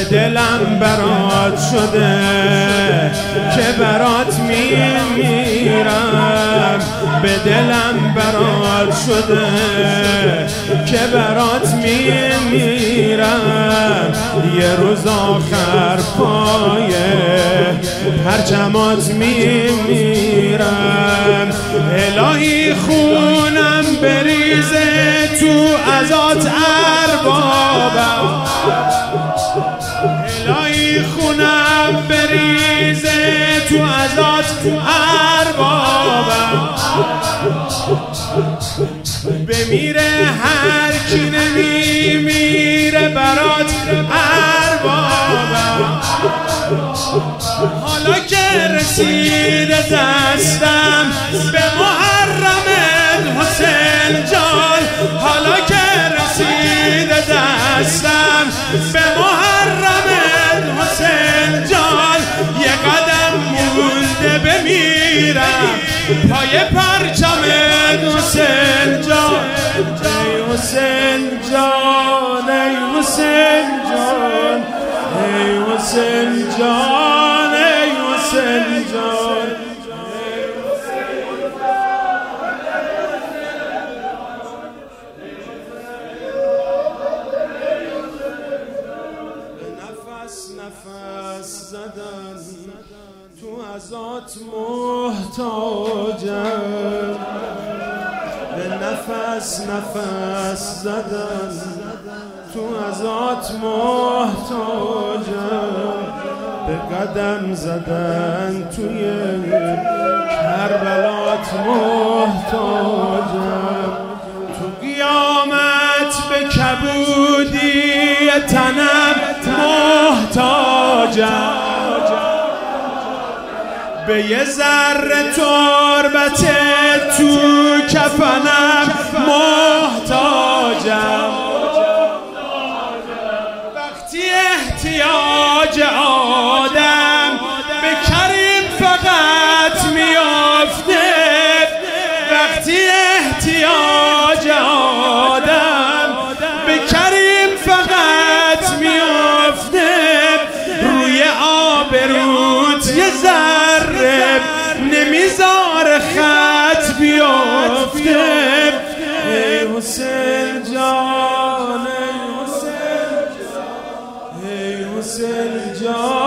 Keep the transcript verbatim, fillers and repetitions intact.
به دلم برات شده که برات میمیرم، به دلم برات شده که برات میمیرم. یه روز آخر پای پرچمات میمیرم. الهی خونم بریزه تو ازات اربابم، الهی خونم بریزه تو ازات اربابم. بمیره هر کی نمیمیره برات اربابم. حالا که رسیده دستم به محرم حسین جان، حالا که رسیده دستم به محرم حسین جان، یه قدم مونده بمیرم پای پرچم حسین جان. ای حسین جان، ای حسین جان، ای حسین جان، ای حسین جان. نفس نفس زدن تو ازات محتاجم، به نفس نفس زدن تو ازات محتاجم، به قدم زدن توی کربلات محتاجم. تو قیامت به کبودی تنم محتاجم، به یه ذره تربت تو کفنم محتاجم. وقتی احتیاج آدم به کریم فقط میافته، وقتی احتیاج آدم به کریم فقط میافته، روی آبروت یه ذره نمیذار خط بیافته. ای حسین جان، ای حسین جان، ای حسین جان.